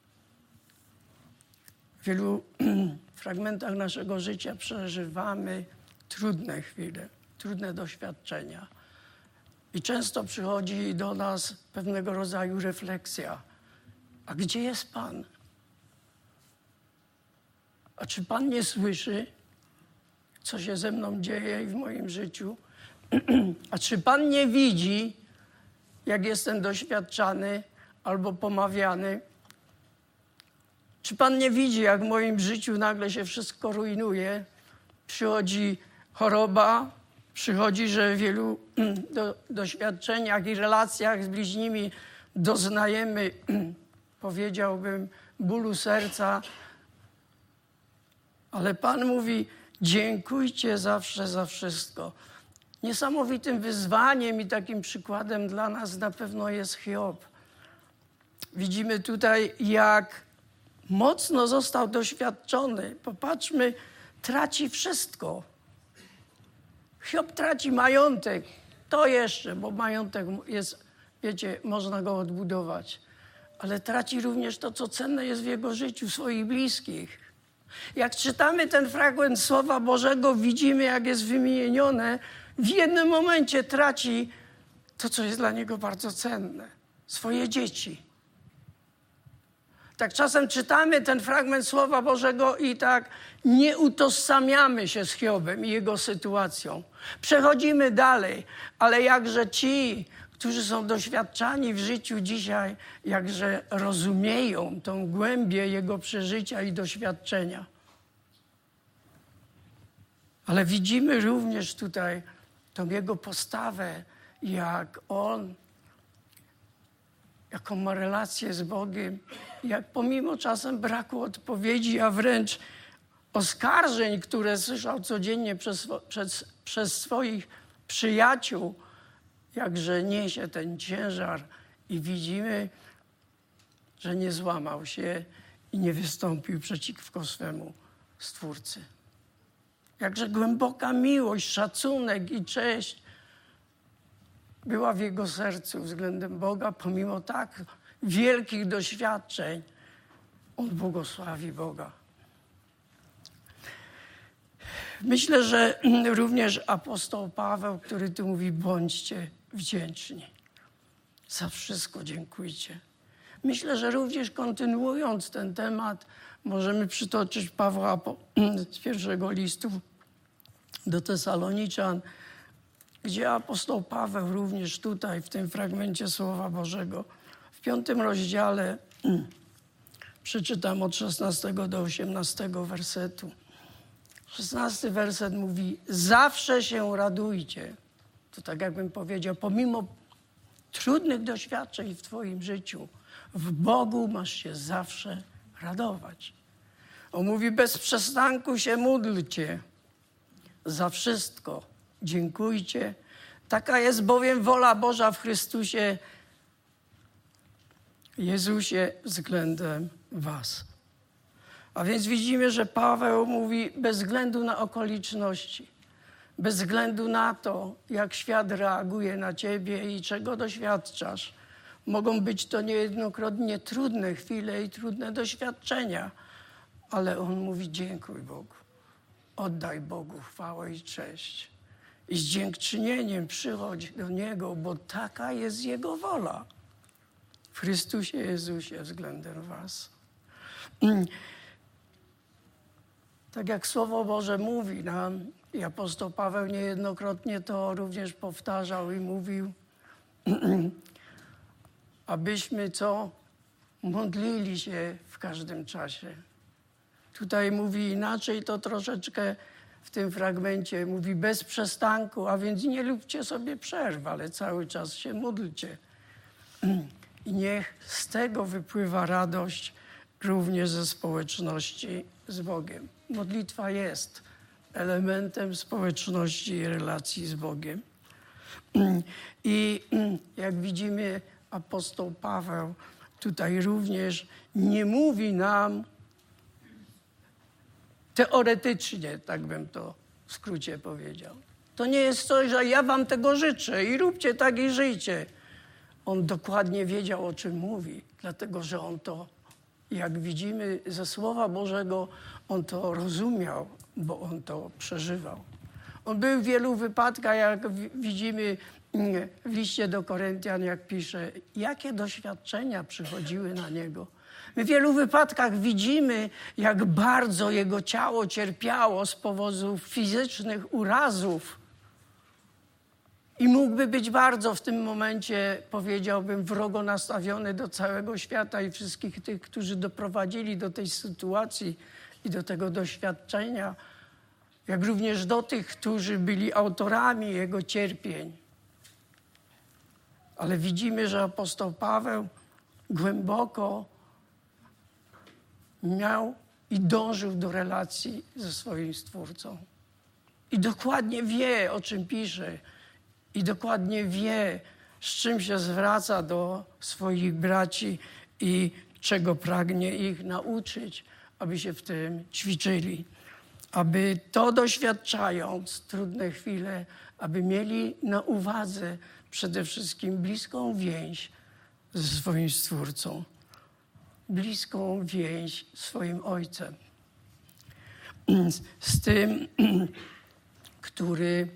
W wielu fragmentach naszego życia przeżywamy trudne chwile, trudne doświadczenia. I często przychodzi do nas pewnego rodzaju refleksja. A gdzie jest Pan? A czy Pan nie słyszy, co się ze mną dzieje i w moim życiu? A czy Pan nie widzi, jak jestem doświadczany albo pomawiany? Czy Pan nie widzi, jak w moim życiu nagle się wszystko rujnuje? Przychodzi choroba, przychodzi, że w wielu doświadczeniach i relacjach z bliźnimi doznajemy, powiedziałbym, bólu serca. Ale Pan mówi, dziękujcie zawsze za wszystko. Niesamowitym wyzwaniem i takim przykładem dla nas na pewno jest Hiob. Widzimy tutaj, jak mocno został doświadczony. Popatrzmy, traci wszystko. Hiob traci majątek. To jeszcze, bo majątek jest, wiecie, można go odbudować. Ale traci również to, co cenne jest w jego życiu, swoich bliskich. Jak czytamy ten fragment Słowa Bożego, widzimy, jak jest wymienione, w jednym momencie traci to, co jest dla niego bardzo cenne. Swoje dzieci. Tak czasem czytamy ten fragment Słowa Bożego i tak nie utożsamiamy się z Hiobem i jego sytuacją. Przechodzimy dalej, ale jakże ci, którzy są doświadczani w życiu dzisiaj, jakże rozumieją tą głębię jego przeżycia i doświadczenia. Ale widzimy również tutaj tą jego postawę, jak on, jaką ma relację z Bogiem, jak pomimo czasem braku odpowiedzi, a wręcz oskarżeń, które słyszał codziennie przez swoich przyjaciół, jakże niesie ten ciężar i widzimy, że nie złamał się i nie wystąpił przeciwko swemu Stwórcy. Jakże głęboka miłość, szacunek i cześć była w jego sercu względem Boga, pomimo tak wielkich doświadczeń. On błogosławi Boga. Myślę, że również apostoł Paweł, który tu mówi, bądźcie wdzięczni. Za wszystko dziękujcie. Myślę, że również kontynuując ten temat, możemy przytoczyć Pawła z pierwszego listu do Tesaloniczan, gdzie apostoł Paweł również tutaj, w tym fragmencie Słowa Bożego, w 5 rozdziale, przeczytam od 16 do 18 wersetu. 16 werset mówi, zawsze się radujcie. To tak jakbym powiedział, pomimo trudnych doświadczeń w twoim życiu, w Bogu masz się zawsze radować. On mówi, bez przestanku się módlcie, za wszystko dziękujcie. Taka jest bowiem wola Boża w Chrystusie Jezusie względem was. A więc widzimy, że Paweł mówi bez względu na okoliczności, bez względu na to, jak świat reaguje na ciebie i czego doświadczasz. Mogą być to niejednokrotnie trudne chwile i trudne doświadczenia, ale on mówi dziękuj Bogu. Oddaj Bogu chwałę i cześć. I z dziękczynieniem przychodź do Niego, bo taka jest Jego wola w Chrystusie Jezusie względem was. Tak jak Słowo Boże mówi nam, i apostoł Paweł niejednokrotnie to również powtarzał i mówił, abyśmy modlili się w każdym czasie. Tutaj mówi inaczej, to troszeczkę w tym fragmencie mówi bez przestanku, a więc nie róbcie sobie przerw, ale cały czas się módlcie. I niech z tego wypływa radość również ze społeczności z Bogiem. Modlitwa jest elementem społeczności i relacji z Bogiem. I jak widzimy, apostoł Paweł tutaj również nie mówi nam teoretycznie, tak bym to w skrócie powiedział. To nie jest coś, że ja wam tego życzę i róbcie tak i żyjcie. On dokładnie wiedział, o czym mówi, dlatego że on to, jak widzimy ze Słowa Bożego, on to rozumiał, bo on to przeżywał. On był w wielu wypadkach, jak widzimy w liście do Koryntian, jak pisze, jakie doświadczenia przychodziły na niego. My w wielu wypadkach widzimy, jak bardzo jego ciało cierpiało z powodu fizycznych urazów. I mógłby być bardzo w tym momencie, powiedziałbym, wrogo nastawiony do całego świata i wszystkich tych, którzy doprowadzili do tej sytuacji i do tego doświadczenia, jak również do tych, którzy byli autorami jego cierpień. Ale widzimy, że apostoł Paweł głęboko miał i dążył do relacji ze swoim Stwórcą. I dokładnie wie, o czym pisze. I dokładnie wie, z czym się zwraca do swoich braci i czego pragnie ich nauczyć, aby się w tym ćwiczyli. Aby to doświadczając trudne chwile, aby mieli na uwadze przede wszystkim bliską więź ze swoim Stwórcą. Bliską więź z swoim Ojcem. Z tym, który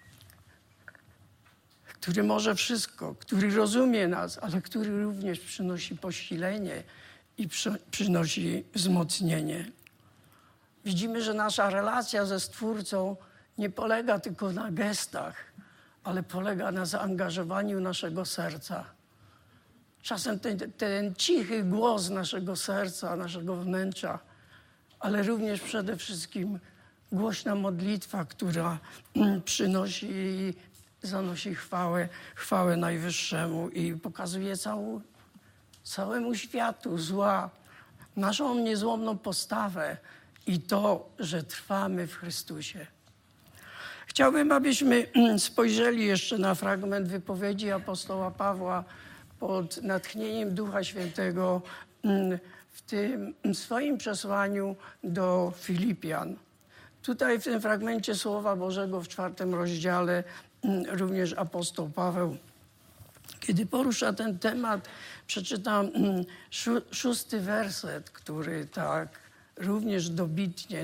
może wszystko, który rozumie nas, ale który również przynosi posilenie i przynosi wzmocnienie. Widzimy, że nasza relacja ze Stwórcą nie polega tylko na gestach, ale polega na zaangażowaniu naszego serca. Czasem ten cichy głos naszego serca, naszego wnętrza, ale również przede wszystkim głośna modlitwa, która przynosi i zanosi chwałę Najwyższemu i pokazuje całemu światu naszą niezłomną postawę i to, że trwamy w Chrystusie. Chciałbym, abyśmy spojrzeli jeszcze na fragment wypowiedzi apostoła Pawła pod natchnieniem Ducha Świętego w tym swoim przesłaniu do Filipian. Tutaj w tym fragmencie Słowa Bożego w 4 rozdziale również apostoł Paweł, kiedy porusza ten temat, przeczytam 6 werset, który tak również dobitnie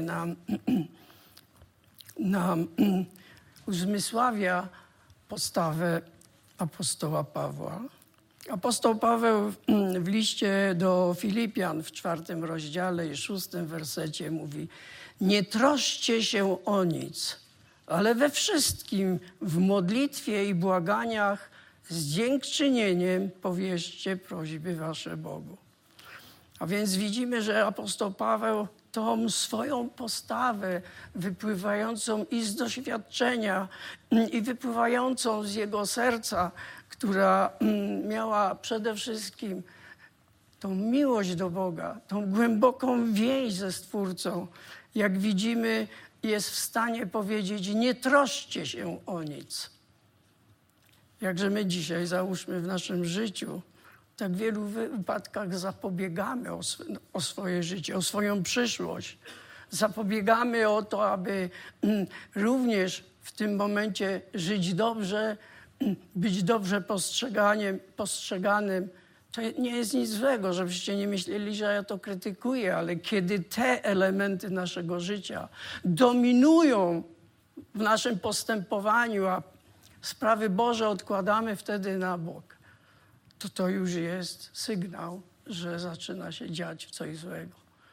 nam uzmysławia postawę apostoła Pawła. Apostoł Paweł w liście do Filipian w 4 rozdziale i 6 wersecie mówi: nie troszcie się o nic, ale we wszystkim w modlitwie i błaganiach z dziękczynieniem powierzcie prośby wasze Bogu. A więc widzimy, że apostoł Paweł tą swoją postawę wypływającą i z doświadczenia, i wypływającą z jego serca, która miała przede wszystkim tą miłość do Boga, tą głęboką więź ze Stwórcą, jak widzimy, jest w stanie powiedzieć: nie troszcie się o nic. Jakże my dzisiaj, załóżmy, w naszym życiu tak w wielu wypadkach zapobiegamy o swoje życie, o swoją przyszłość. Zapobiegamy o to, aby również w tym momencie żyć dobrze, być dobrze postrzeganym. To nie jest nic złego, żebyście nie myśleli, że ja to krytykuję, ale kiedy te elementy naszego życia dominują w naszym postępowaniu, a sprawy Boże odkładamy wtedy na bok, to już jest sygnał, że zaczyna się dziać coś złego.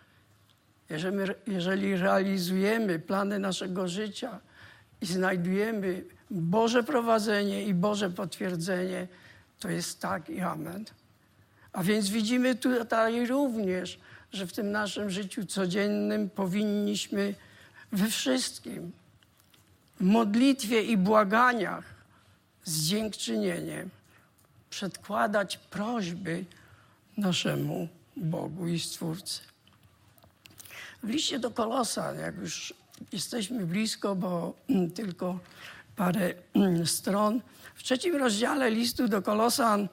Jeżeli realizujemy plany naszego życia i znajdujemy Boże prowadzenie i Boże potwierdzenie, to jest tak i amen. A więc widzimy tutaj również, że w tym naszym życiu codziennym powinniśmy we wszystkim, w modlitwie i błaganiach z dziękczynieniem przedkładać prośby naszemu Bogu i Stwórcy. W liście do Kolosan, jak już jesteśmy blisko, bo tylko parę stron, w 3 rozdziale listu do Kolosan,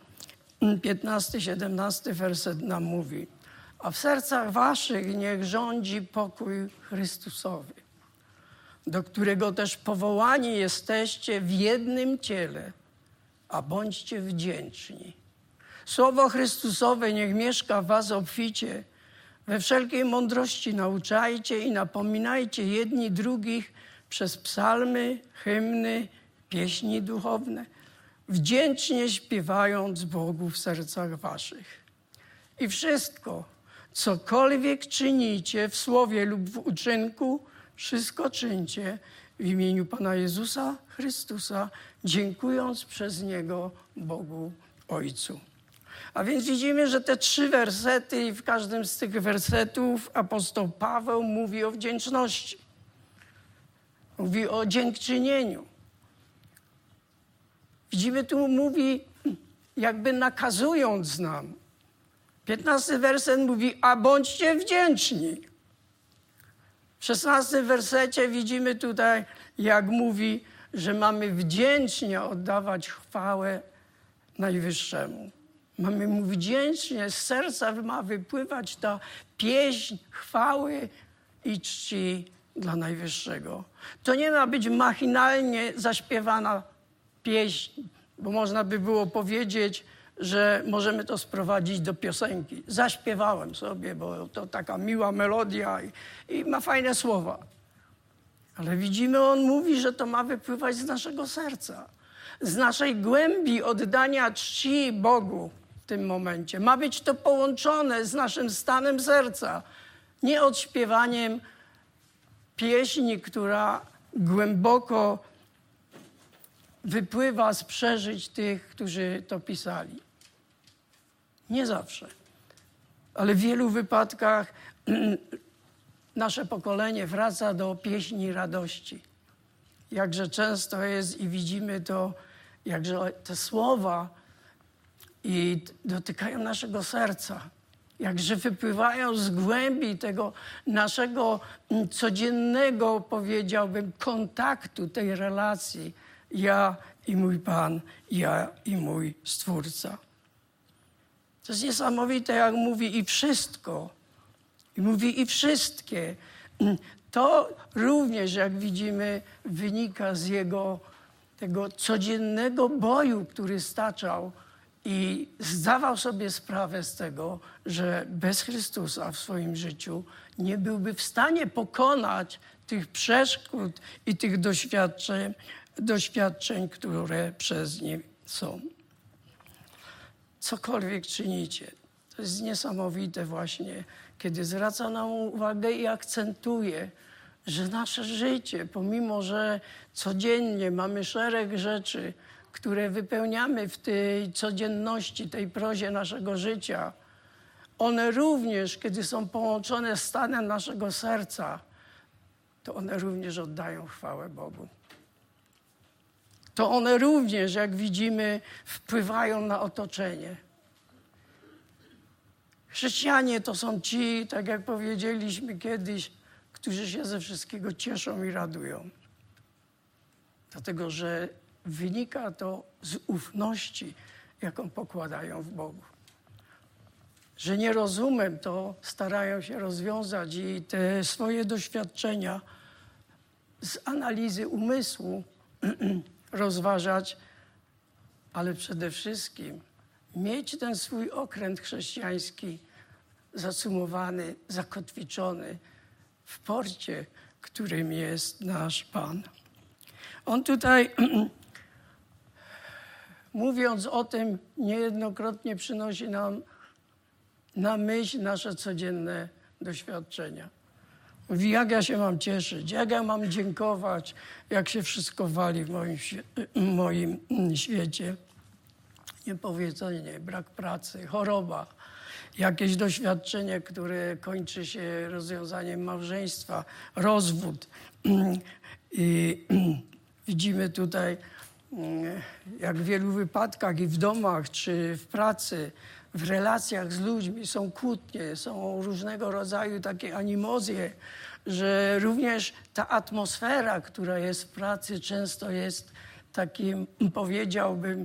15-17 werset nam mówi: a w sercach waszych niech rządzi pokój Chrystusowy, do którego też powołani jesteście w jednym ciele, a bądźcie wdzięczni. Słowo Chrystusowe niech mieszka w was obficie. We wszelkiej mądrości nauczajcie i napominajcie jedni drugich przez psalmy, hymny, pieśni duchowne, wdzięcznie śpiewając Bogu w sercach waszych. I wszystko, cokolwiek czynicie w słowie lub w uczynku, wszystko czyńcie w imieniu Pana Jezusa Chrystusa, dziękując przez Niego Bogu Ojcu. A więc widzimy, że te 3 wersety i w każdym z tych wersetów apostoł Paweł mówi o wdzięczności. Mówi o dziękczynieniu. Widzimy, tu mówi jakby nakazując nam. 15 werset mówi, a bądźcie wdzięczni. W 16 wersecie widzimy tutaj, jak mówi, że mamy wdzięcznie oddawać chwałę Najwyższemu. Mamy mu wdzięcznie, z serca ma wypływać ta pieśń chwały i czci dla Najwyższego. To nie ma być machinalnie zaśpiewana pieśń, bo można by było powiedzieć, że możemy to sprowadzić do piosenki. Zaśpiewałem sobie, bo to taka miła melodia i ma fajne słowa. Ale widzimy, on mówi, że to ma wypływać z naszego serca, z naszej głębi oddania czci Bogu w tym momencie. Ma być to połączone z naszym stanem serca, nie odśpiewaniem pieśni, która głęboko wypływa z przeżyć tych, którzy to pisali. Nie zawsze, ale w wielu wypadkach nasze pokolenie wraca do pieśni radości. Jakże często jest i widzimy to, jakże te słowa i dotykają naszego serca. Jakże wypływają z głębi tego naszego codziennego, powiedziałbym, kontaktu, tej relacji. Ja i mój Pan, ja i mój Stwórca. To jest niesamowite, jak mówi i wszystko. I mówi i wszystkie. To również, jak widzimy, wynika z jego tego codziennego boju, który staczał i zdawał sobie sprawę z tego, że bez Chrystusa w swoim życiu nie byłby w stanie pokonać tych przeszkód i tych doświadczeń, które przez nie są. Cokolwiek czynicie. To jest niesamowite właśnie, kiedy zwraca nam uwagę i akcentuje, że nasze życie, pomimo że codziennie mamy szereg rzeczy, które wypełniamy w tej codzienności, tej prozie naszego życia, one również, kiedy są połączone z stanem naszego serca, to one również oddają chwałę Bogu. To one również, jak widzimy, wpływają na otoczenie. Chrześcijanie to są ci, tak jak powiedzieliśmy kiedyś, którzy się ze wszystkiego cieszą i radują. Dlatego, że wynika to z ufności, jaką pokładają w Bogu. Że nie rozumem, to starają się rozwiązać i te swoje doświadczenia z analizy umysłu rozważać, ale przede wszystkim mieć ten swój okręt chrześcijański zasumowany, zakotwiczony w porcie, którym jest nasz Pan. On tutaj, mówiąc o tym, niejednokrotnie przynosi nam na myśl nasze codzienne doświadczenia. Mówi, jak ja się mam cieszyć, jak ja mam dziękować, jak się wszystko wali w moim świecie. Niepowiedzenie, brak pracy, choroba, jakieś doświadczenie, które kończy się rozwiązaniem małżeństwa, rozwód. I widzimy tutaj, jak w wielu wypadkach i w domach, czy w pracy, w relacjach z ludźmi, są kłótnie, są różnego rodzaju takie animozje, że również ta atmosfera, która jest w pracy, często jest takim, powiedziałbym,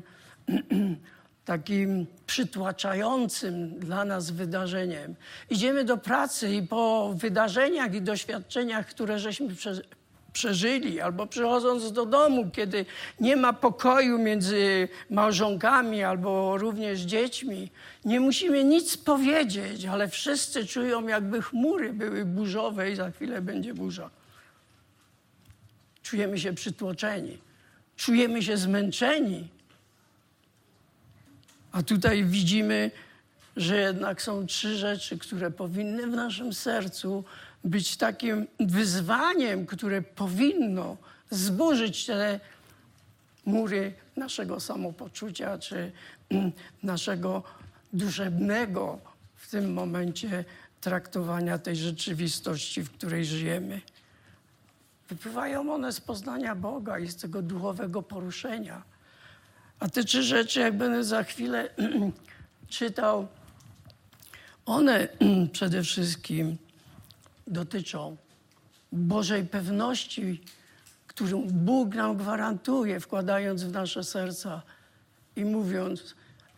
takim przytłaczającym dla nas wydarzeniem. Idziemy do pracy i po wydarzeniach i doświadczeniach, które żeśmy przeżyli, albo przychodząc do domu, kiedy nie ma pokoju między małżonkami albo również dziećmi, nie musimy nic powiedzieć, ale wszyscy czują, jakby chmury były burzowe i za chwilę będzie burza. Czujemy się przytłoczeni, czujemy się zmęczeni. A tutaj widzimy, że jednak są 3 rzeczy, które powinny w naszym sercu być takim wyzwaniem, które powinno zburzyć te mury naszego samopoczucia, czy naszego duszebnego w tym momencie traktowania tej rzeczywistości, w której żyjemy. Wypływają one z poznania Boga i z tego duchowego poruszenia. A te 3 rzeczy, jak będę za chwilę czytał, one przede wszystkim dotyczą Bożej pewności, którą Bóg nam gwarantuje, wkładając w nasze serca i mówiąc,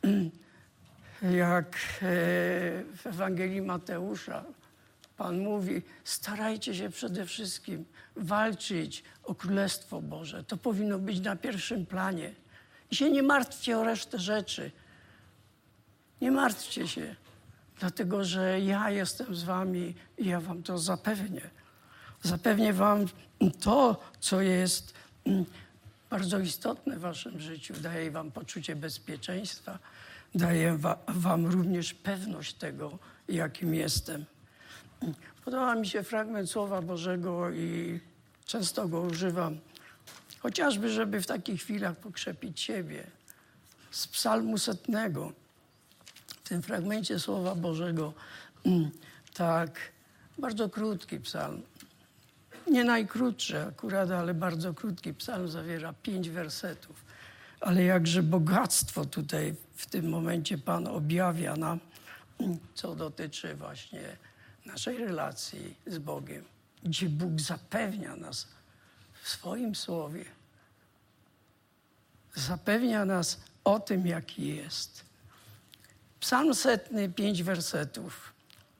jak w Ewangelii Mateusza Pan mówi, starajcie się przede wszystkim walczyć o Królestwo Boże. To powinno być na pierwszym planie. I się nie martwcie o resztę rzeczy. Nie martwcie się, dlatego że ja jestem z wami i ja wam to zapewnię. Zapewnię wam to, co jest bardzo istotne w waszym życiu. Daję wam poczucie bezpieczeństwa. Daję wam również pewność tego, jakim jestem. Podoba mi się fragment Słowa Bożego i często go używam. Chociażby, żeby w takich chwilach pokrzepić siebie. Z Psalmu 100. W tym fragmencie Słowa Bożego, tak, bardzo krótki psalm. Nie najkrótszy akurat, ale bardzo krótki psalm zawiera 5 wersetów. Ale jakże bogactwo tutaj w tym momencie Pan objawia nam, co dotyczy właśnie naszej relacji z Bogiem, gdzie Bóg zapewnia nas w swoim Słowie. Zapewnia nas o tym, jaki jest. Psalm 100, 5 wersetów.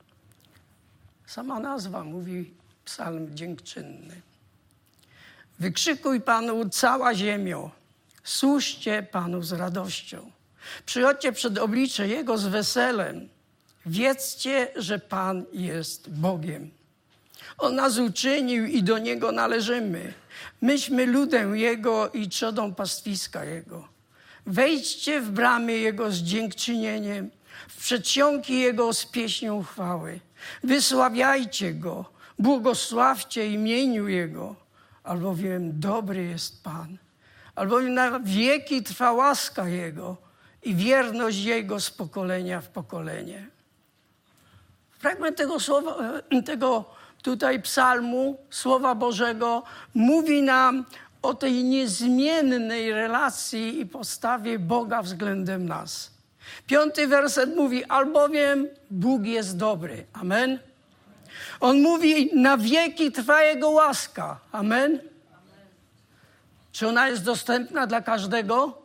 Sama nazwa mówi psalm dziękczynny. Wykrzykuj Panu cała ziemio, służcie Panu z radością. Przychodźcie przed oblicze Jego z weselem. Wiedzcie, że Pan jest Bogiem. On nas uczynił i do Niego należymy. Myśmy ludem Jego i trzodą pastwiska Jego. Wejdźcie w bramy Jego z dziękczynieniem, w przedsionki Jego z pieśnią chwały. Wysławiajcie Go, błogosławcie imieniu Jego, albowiem dobry jest Pan. Albowiem na wieki trwa łaska Jego i wierność Jego z pokolenia w pokolenie. Fragment tego słowa, tego tutaj psalmu, Słowa Bożego, mówi nam o tej niezmiennej relacji i postawie Boga względem nas. 5 werset mówi, albowiem Bóg jest dobry. Amen. On mówi, na wieki trwa Jego łaska. Amen. Czy ona jest dostępna dla każdego?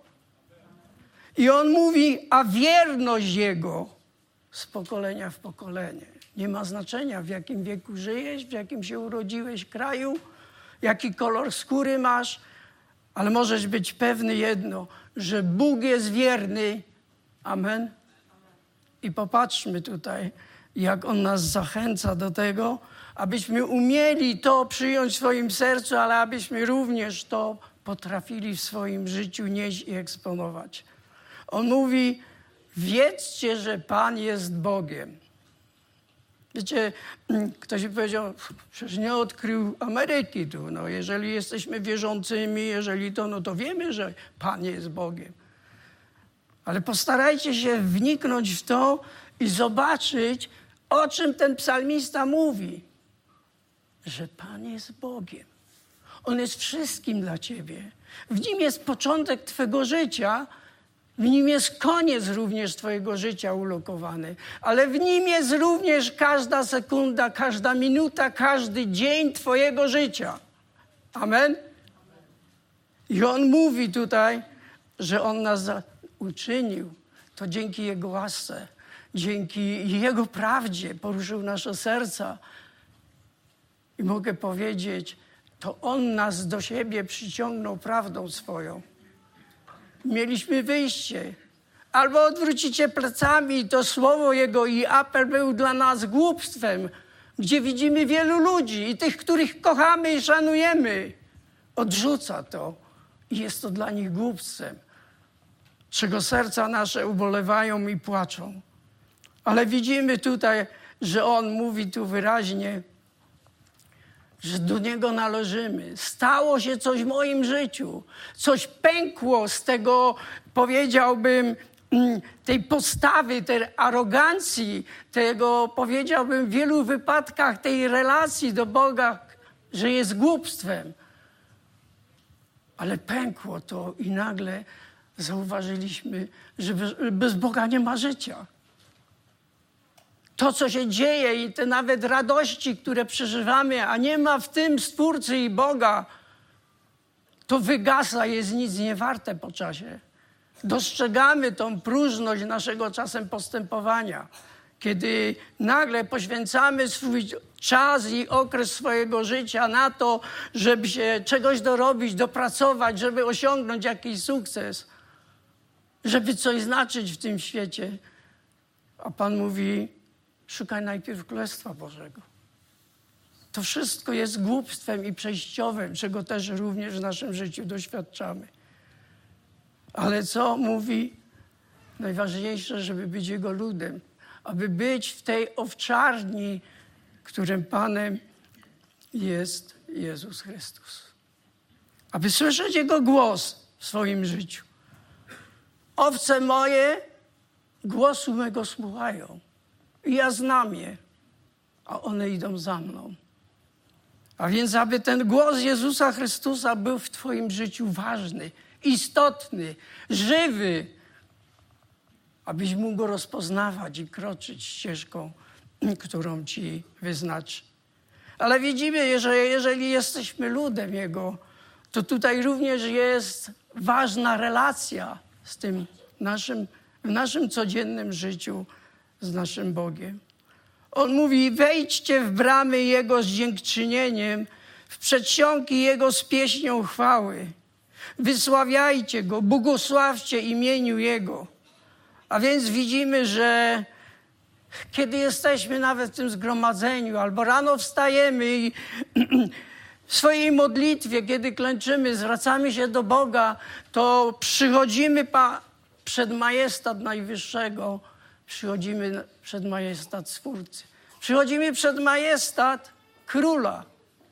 I on mówi, a wierność Jego z pokolenia w pokolenie. Nie ma znaczenia, w jakim wieku żyjesz, w jakim się urodziłeś kraju, jaki kolor skóry masz, ale możesz być pewny jedno, że Bóg jest wierny. Amen. I popatrzmy tutaj, jak On nas zachęca do tego, abyśmy umieli to przyjąć w swoim sercu, ale abyśmy również to potrafili w swoim życiu nieść i eksponować. On mówi, wiedzcie, że Pan jest Bogiem. Wiecie, ktoś by powiedział, przecież nie odkrył Ameryki tu. No, jeżeli jesteśmy wierzącymi, jeżeli to, no to wiemy, że Pan jest Bogiem. Ale postarajcie się wniknąć w to i zobaczyć, o czym ten psalmista mówi. Że Pan jest Bogiem. On jest wszystkim dla ciebie. W Nim jest początek twego życia W nim jest koniec również twojego życia ulokowany, ale w nim jest również każda sekunda, każda minuta, każdy dzień twojego życia. Amen? I on mówi tutaj, że on nas uczynił. To dzięki Jego łasce, dzięki Jego prawdzie poruszył nasze serca. I mogę powiedzieć, to On nas do siebie przyciągnął prawdą swoją. Mieliśmy wyjście. Albo odwrócicie plecami, to słowo Jego i apel był dla nas głupstwem, gdzie widzimy wielu ludzi i tych, których kochamy i szanujemy. Odrzuca to i jest to dla nich głupstwem, czego serca nasze ubolewają i płaczą. Ale widzimy tutaj, że On mówi tu wyraźnie, że do Niego należymy. Stało się coś w moim życiu. Coś pękło z tego, powiedziałbym, tej postawy, tej arogancji, tego, powiedziałbym, w wielu wypadkach tej relacji do Boga, że jest głupstwem. Ale pękło to i nagle zauważyliśmy, że bez Boga nie ma życia. To, co się dzieje i te nawet radości, które przeżywamy, a nie ma w tym Stwórcy i Boga, to wygasa, jest nic nie warte po czasie. Dostrzegamy tą próżność naszego czasem postępowania, kiedy nagle poświęcamy swój czas i okres swojego życia na to, żeby się czegoś dorobić, dopracować, żeby osiągnąć jakiś sukces, żeby coś znaczyć w tym świecie. A Pan mówi, szukaj najpierw Królestwa Bożego. To wszystko jest głupstwem i przejściowym, czego też również w naszym życiu doświadczamy. Ale co mówi? Najważniejsze, żeby być Jego ludem, aby być w tej owczarni, którym Panem jest Jezus Chrystus. Aby słyszeć Jego głos w swoim życiu. Owce moje głosu mego słuchają. I ja znam je, a one idą za mną. A więc, aby ten głos Jezusa Chrystusa był w twoim życiu ważny, istotny, żywy, abyś mógł go rozpoznawać i kroczyć ścieżką, którą ci wyznaczy. Ale widzimy, że jeżeli jesteśmy ludem Jego, to tutaj również jest ważna relacja z tym w naszym codziennym życiu z naszym Bogiem. On mówi, wejdźcie w bramy Jego z dziękczynieniem, w przedsionki Jego z pieśnią chwały. Wysławiajcie Go, błogosławcie imieniu Jego. A więc widzimy, że kiedy jesteśmy nawet w tym zgromadzeniu, albo rano wstajemy i w swojej modlitwie, kiedy klęczymy, zwracamy się do Boga, to przychodzimy przed majestat Najwyższego, przychodzimy przed majestat Stwórcy. Przychodzimy przed majestat Króla.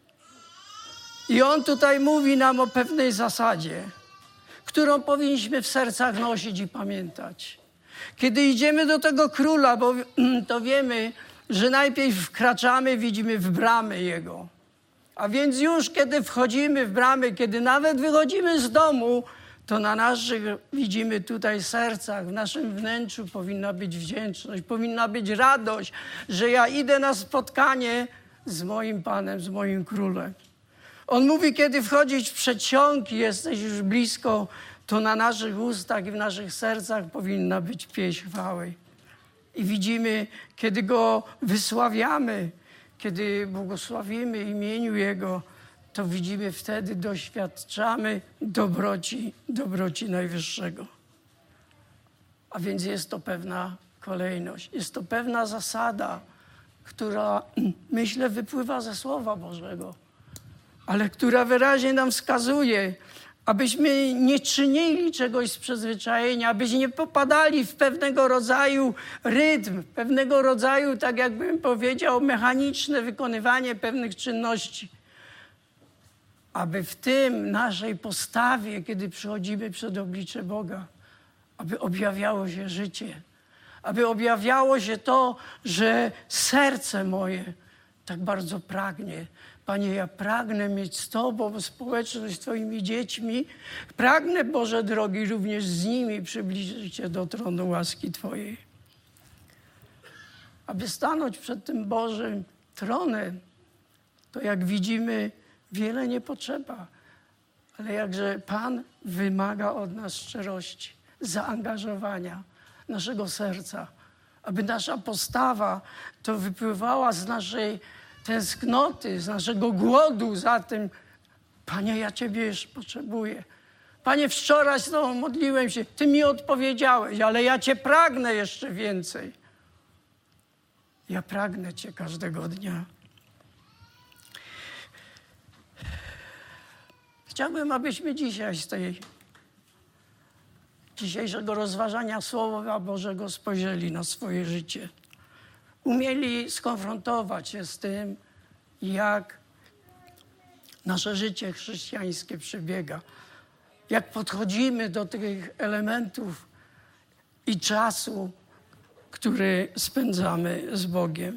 I On tutaj mówi nam o pewnej zasadzie, którą powinniśmy w sercach nosić i pamiętać. Kiedy idziemy do tego Króla, bo to wiemy, że najpierw wkraczamy, widzimy w bramy Jego. A więc już kiedy wchodzimy w bramy, kiedy nawet wychodzimy z domu, to na naszych, widzimy tutaj sercach, w naszym wnętrzu powinna być wdzięczność, powinna być radość, że ja idę na spotkanie z moim Panem, z moim Królem. On mówi, kiedy wchodzisz w przedsionki, jesteś już blisko, to na naszych ustach i w naszych sercach powinna być pieśń chwały. I widzimy, kiedy Go wysławiamy, kiedy błogosławimy imieniu Jego, to widzimy wtedy, doświadczamy dobroci Najwyższego. A więc jest to pewna kolejność, jest to pewna zasada, która, myślę, wypływa ze Słowa Bożego, ale która wyraźnie nam wskazuje, abyśmy nie czynili czegoś z przyzwyczajenia, abyśmy nie popadali w pewnego rodzaju rytm, pewnego rodzaju, tak jakbym powiedział, mechaniczne wykonywanie pewnych czynności. Aby w tym naszej postawie, kiedy przychodzimy przed oblicze Boga, aby objawiało się życie, aby objawiało się to, że serce moje tak bardzo pragnie Panie, ja pragnę mieć z Tobą społeczność, z Twoimi dziećmi. Pragnę, Boże drogi, również z nimi przybliżyć się do tronu łaski Twojej. Aby stanąć przed tym Bożym tronem, to jak widzimy, wiele nie potrzeba. Ale jakże Pan wymaga od nas szczerości, zaangażowania naszego serca, aby nasza postawa to wypływała z naszej tęsknoty, z naszego głodu za tym, Panie, ja Ciebie jeszcze potrzebuję. Panie, wczoraj z Tobą modliłem się, Ty mi odpowiedziałeś, ale ja Cię pragnę jeszcze więcej. Ja pragnę Cię każdego dnia. Chciałbym, abyśmy dzisiaj z dzisiejszego rozważania Słowa Bożego spojrzeli na swoje życie. Umieli skonfrontować się z tym, jak nasze życie chrześcijańskie przebiega. Jak podchodzimy do tych elementów i czasu, który spędzamy z Bogiem.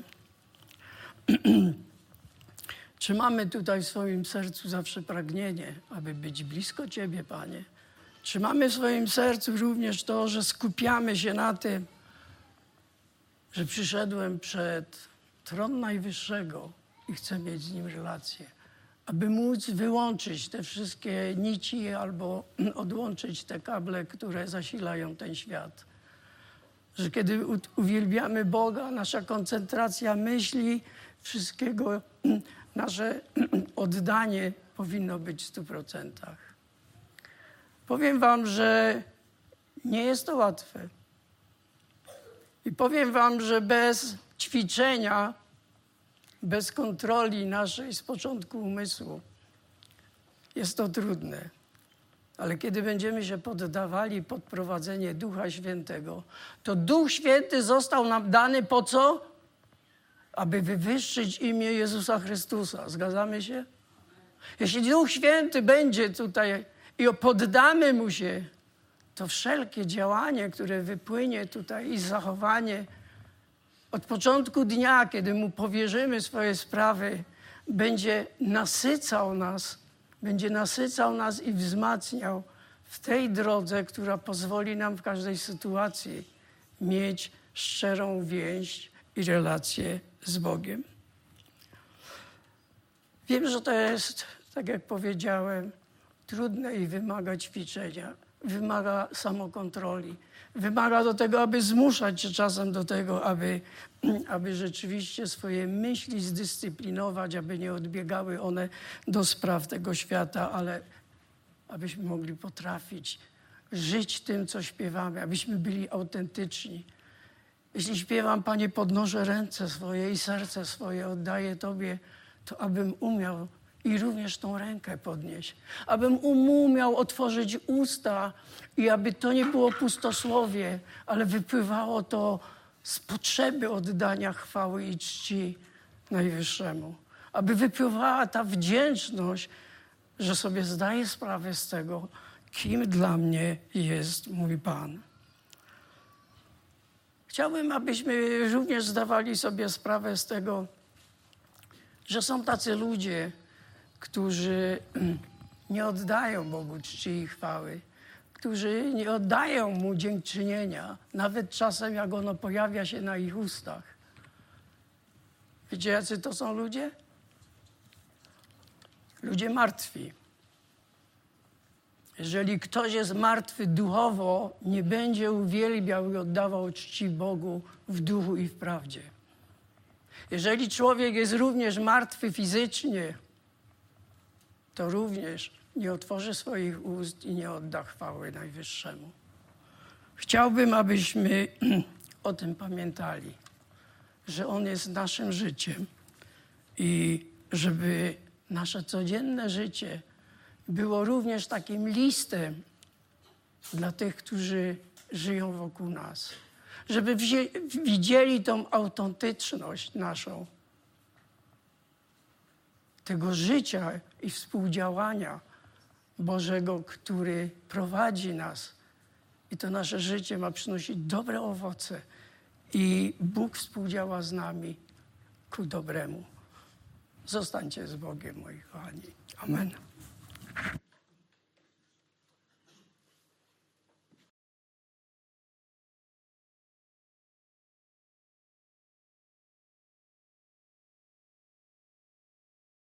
Czy mamy tutaj w swoim sercu zawsze pragnienie, aby być blisko Ciebie, Panie? Czy mamy w swoim sercu również to, że skupiamy się na tym, że przyszedłem przed tron Najwyższego i chcę mieć z Nim relację, aby móc wyłączyć te wszystkie nici albo odłączyć te kable, które zasilają ten świat. Że kiedy uwielbiamy Boga, nasza koncentracja myśli, wszystkiego, nasze oddanie powinno być w 100%. Powiem wam, że nie jest to łatwe. I powiem wam, że bez ćwiczenia, bez kontroli naszej z początku umysłu jest to trudne. Ale kiedy będziemy się poddawali pod prowadzenie Ducha Świętego, to Duch Święty został nam dany po co? Aby wywyższyć imię Jezusa Chrystusa. Zgadzamy się? Jeśli Duch Święty będzie tutaj i poddamy Mu się, to wszelkie działanie, które wypłynie tutaj i zachowanie od początku dnia, kiedy Mu powierzymy swoje sprawy, będzie nasycał nas i wzmacniał w tej drodze, która pozwoli nam w każdej sytuacji mieć szczerą więź i relację z Bogiem. Wiem, że to jest, tak jak powiedziałem, trudne i wymaga ćwiczenia, wymaga samokontroli, wymaga do tego, aby zmuszać się czasem do tego, aby rzeczywiście swoje myśli zdyscyplinować, aby nie odbiegały one do spraw tego świata, ale abyśmy mogli potrafić żyć tym, co śpiewamy, abyśmy byli autentyczni. Jeśli śpiewam, Panie, podnoszę ręce swoje i serce swoje oddaję Tobie, to abym umiał i również tą rękę podnieść. Abym umiał otworzyć usta i aby to nie było pustosłowie, ale wypływało to z potrzeby oddania chwały i czci Najwyższemu. Aby wypływała ta wdzięczność, że sobie zdaję sprawę z tego, kim dla mnie jest mój Pan. Chciałbym, abyśmy również zdawali sobie sprawę z tego, że są tacy ludzie, którzy nie oddają Bogu czci i chwały, którzy nie oddają Mu dziękczynienia, nawet czasem jak ono pojawia się na ich ustach. Wiecie, jacy to są ludzie? Ludzie martwi. Jeżeli ktoś jest martwy duchowo, nie będzie uwielbiał i oddawał czci Bogu w duchu i w prawdzie. Jeżeli człowiek jest również martwy fizycznie, to również nie otworzy swoich ust i nie odda chwały Najwyższemu. Chciałbym, abyśmy o tym pamiętali, że On jest naszym życiem i żeby nasze codzienne życie było również takim listem dla tych, którzy żyją wokół nas. Żeby widzieli tą autentyczność naszą, tego życia i współdziałania Bożego, który prowadzi nas. I to nasze życie ma przynosić dobre owoce. I Bóg współdziała z nami ku dobremu. Zostańcie z Bogiem, moi kochani. Amen.